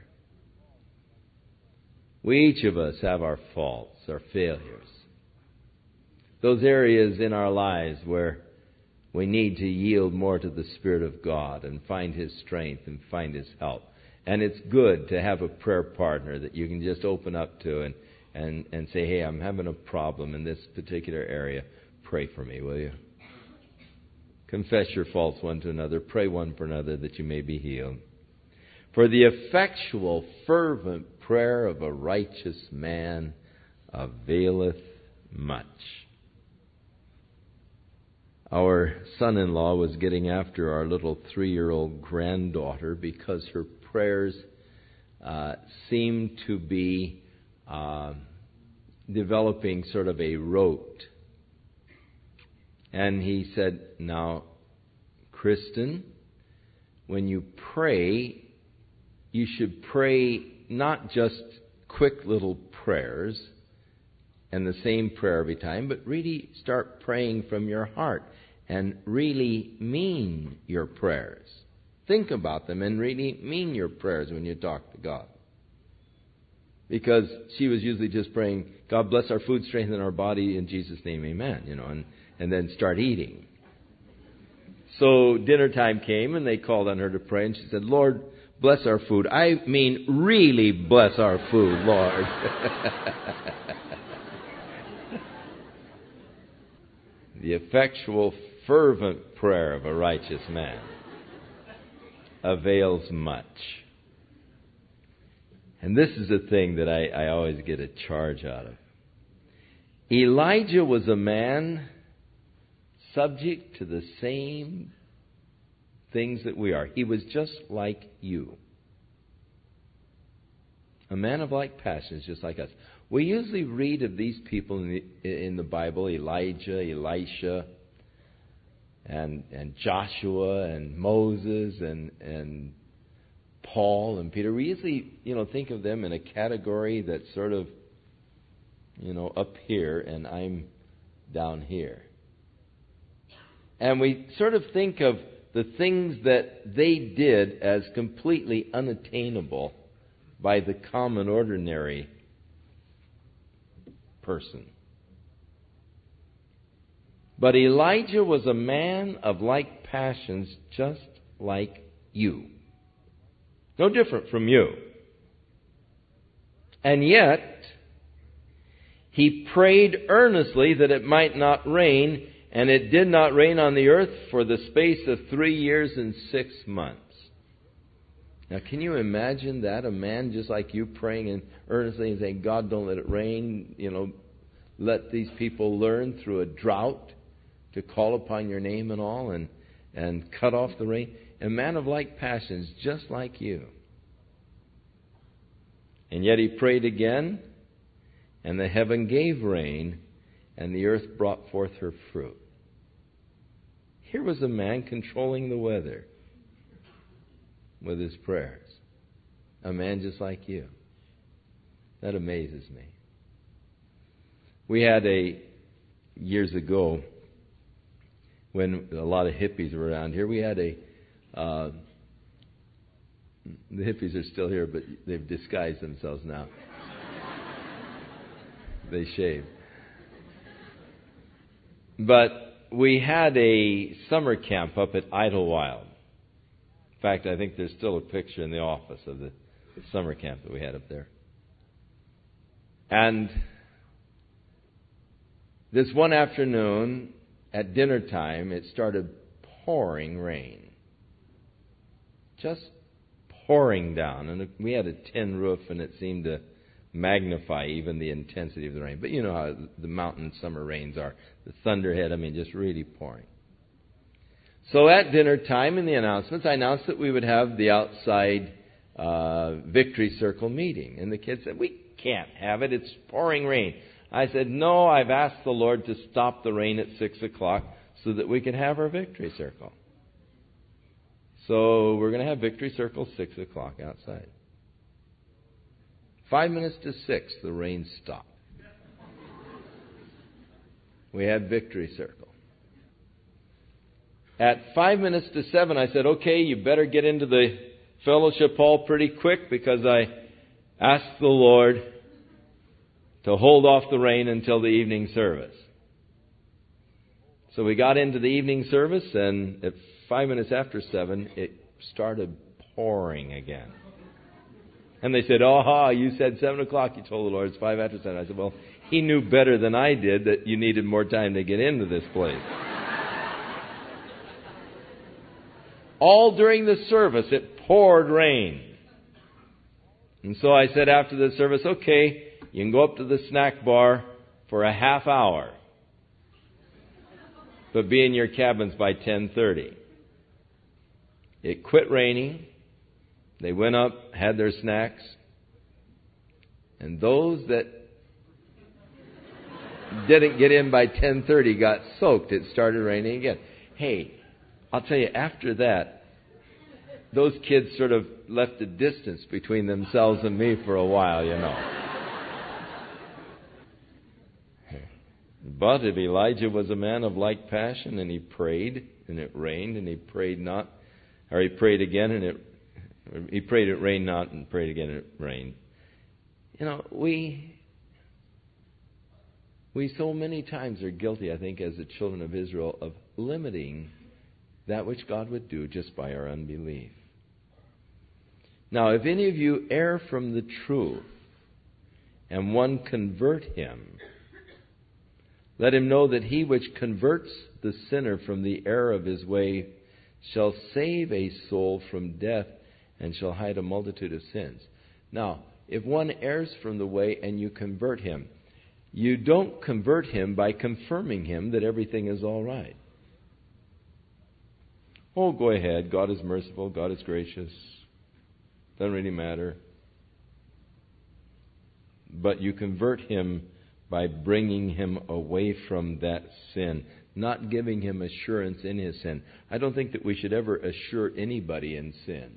We each of us have our faults, our failures. Those areas in our lives where we need to yield more to the Spirit of God and find His strength and find His help. And it's good to have a prayer partner that you can just open up to and say, hey, I'm having a problem in this particular area. Pray for me, will you? Confess your faults one to another. Pray one for another that you may be healed. For the effectual, fervent prayer of a righteous man availeth much. Our son-in-law was getting after our little 3-year-old granddaughter because her prayers seemed to be developing sort of a rote. And he said, now, Kristen, when you pray, you should pray not just quick little prayers and the same prayer every time, but really start praying from your heart and really mean your prayers. Think about them and really mean your prayers when you talk to God. Because she was usually just praying, God bless our food, strengthen our body, in Jesus' name, amen. and then start eating. So dinner time came, and they called on her to pray, and she said, Lord, bless our food. I mean, really bless our food, Lord. The effectual, fervent prayer of a righteous man avails much. And this is the thing that I always get a charge out of. Elijah was a man subject to the same things that we are. He was just like you. A man of like passions, just like us. We usually read of these people in the Bible, Elijah, Elisha, and Joshua, and Moses, and Paul, and Peter. We usually, think of them in a category that's sort of, up here, and I'm down here. And we sort of think of the things that they did as completely unattainable by the common, ordinary person. But Elijah was a man of like passions, just like you. No different from you. And yet, he prayed earnestly that it might not rain, and it did not rain on the earth for the space of 3 years and 6 months. Now, can you imagine that? A man just like you praying earnestly and saying, God, don't let it rain. Let these people learn through a drought to call upon your name and all, and cut off the rain. A man of like passions, just like you. And yet he prayed again, and the heaven gave rain, and the earth brought forth her fruit. Here was a man controlling the weather with his prayers. A man just like you. That amazes me. We had years ago, when a lot of hippies were around here, we had the hippies are still here, but they've disguised themselves now. They shave. But we had a summer camp up at Idlewild. In fact, I think there's still a picture in the office of the summer camp that we had up there. And this one afternoon, at dinner time, it started pouring rain. Just pouring down. And we had a tin roof, and it seemed to magnify even the intensity of the rain. But you know how the mountain summer rains are. The thunderhead, just really pouring. So at dinner time, in the announcements, I announced that we would have the outside Victory Circle meeting. And the kids said, we can't have it. It's pouring rain. I said, no, I've asked the Lord to stop the rain at 6 o'clock so that we can have our Victory Circle. So we're going to have Victory Circle 6 o'clock outside. 5 minutes to 6, the rain stopped. We had Victory Circle. At 5 minutes to 7, I said, okay, you better get into the fellowship hall pretty quick, because I asked the Lord to hold off the rain until the evening service. So we got into the evening service, and at 5 minutes after 7, it started pouring again. And they said, you said 7 o'clock. You told the Lord it's 5 after 7. I said, well, he knew better than I did that you needed more time to get into this place. All during the service, it poured rain. And so I said after the service, okay, you can go up to the snack bar for a half hour, but be in your cabins by 10:30. It quit raining. They went up, had their snacks, and those that didn't get in by 10:30 got soaked. It started raining again. Hey, I'll tell you, after that, those kids sort of left a distance between themselves and me for a while, But if Elijah was a man of like passion, and he prayed, and it rained, and he prayed not, or he prayed again, and he prayed it rained not, and prayed again and it rained. We so many times are guilty, I think, as the children of Israel, of limiting that which God would do just by our unbelief. Now, if any of you err from the truth, and one convert him, let him know that he which converts the sinner from the error of his way shall save a soul from death and shall hide a multitude of sins. Now, if one errs from the way and you convert him, you don't convert him by confirming him that everything is all right. Oh, go ahead. God is merciful. God is gracious. Doesn't really matter. But you convert him by bringing him away from that sin, not giving him assurance in his sin. I don't think that we should ever assure anybody in sin.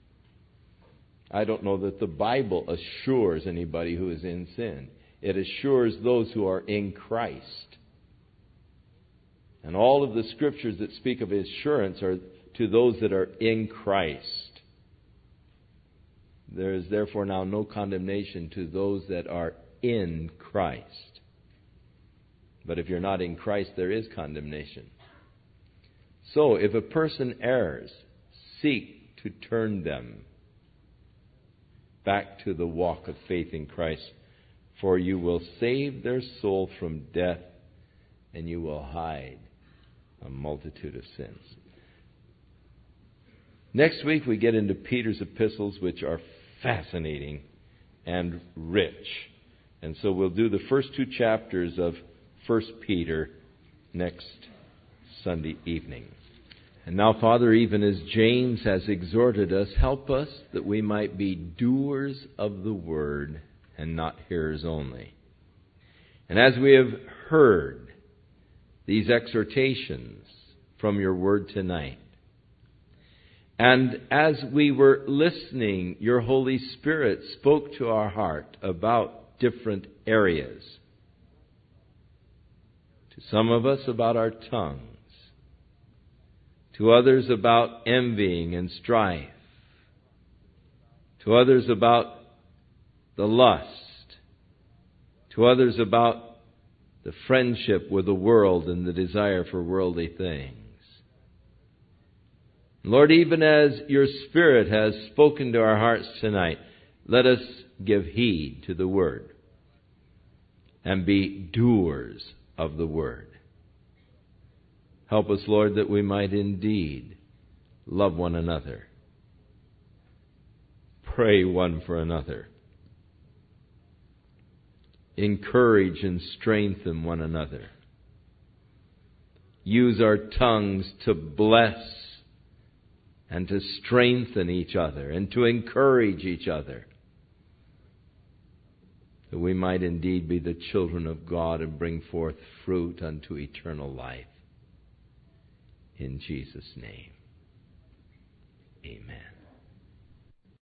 I don't know that the Bible assures anybody who is in sin. It assures those who are in Christ. And all of the scriptures that speak of assurance are to those that are in Christ. There is therefore now no condemnation to those that are in Christ. But if you're not in Christ, there is condemnation. So, if a person errs, seek to turn them back to the walk of faith in Christ, for you will save their soul from death, and you will hide a multitude of sins. Next week we get into Peter's epistles, which are fascinating and rich. And so we'll do the first two chapters of 1 Peter next Sunday evening. And now, Father, even as James has exhorted us, help us that we might be doers of the word and not hearers only. And as we have heard these exhortations from your word tonight, and as we were listening, your Holy Spirit spoke to our heart about different areas. To some of us about our tongues. To others about envying and strife. To others about the lust. To others about the friendship with the world and the desire for worldly things. Lord, even as your Spirit has spoken to our hearts tonight, let us give heed to the Word and be doers of the Word. Help us, Lord, that we might indeed love one another, pray one for another, encourage and strengthen one another, use our tongues to bless and to strengthen each other and to encourage each other, that we might indeed be the children of God and bring forth fruit unto eternal life. In Jesus' name, amen.